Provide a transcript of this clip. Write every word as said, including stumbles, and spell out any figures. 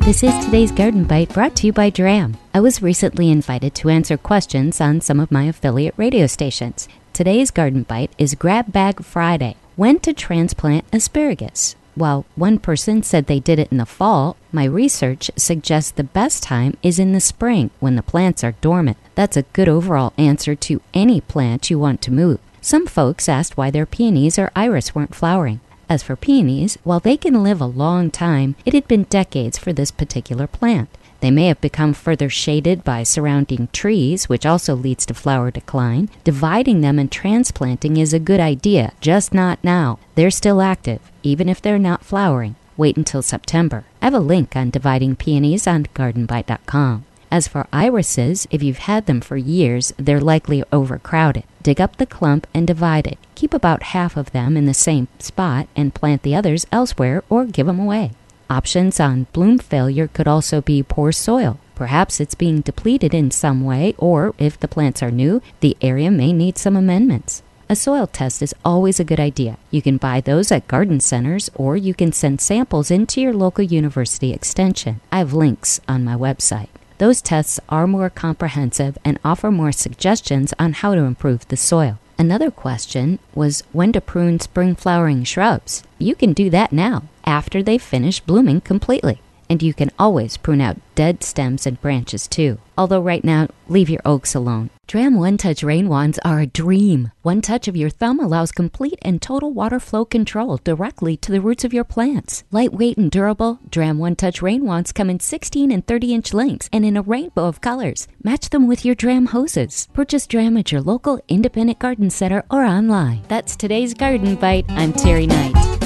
This is today's Garden Bite, brought to you by Dram. I was recently invited to answer questions on some of my affiliate radio stations. Today's Garden Bite is Grab Bag Friday. When to transplant asparagus? While one person said they did it in the fall, my research suggests the best time is in the spring when the plants are dormant. That's a good overall answer to any plant you want to move. Some folks asked why their peonies or iris weren't flowering. As for peonies, while they can live a long time, it had been decades for this particular plant. They may have become further shaded by surrounding trees, which also leads to flower decline. Dividing them and transplanting is a good idea, just not now. They're still active, even if they're not flowering. Wait until September. I have a link on dividing peonies on garden bite dot com. As for irises, if you've had them for years, they're likely overcrowded. Dig up the clump and divide it. Keep about half of them in the same spot and plant the others elsewhere or give them away. Options on bloom failure could also be poor soil. Perhaps it's being depleted in some way, or if the plants are new, the area may need some amendments. A soil test is always a good idea. You can buy those at garden centers, or you can send samples into your local university extension. I have links on my website. Those tests are more comprehensive and offer more suggestions on how to improve the soil. Another question was when to prune spring flowering shrubs. You can do that now, after they've finished blooming completely. And you can always prune out dead stems and branches too. Although right now, leave your oaks alone. Dram One Touch Rain Wands are a dream. One touch of your thumb allows complete and total water flow control directly to the roots of your plants. Lightweight and durable, Dram One Touch Rain Wands come in sixteen and thirty inch lengths and in a rainbow of colors. Match them with your Dram hoses. Purchase Dram at your local independent garden center or online. That's today's Garden Bite. I'm Terry Knight.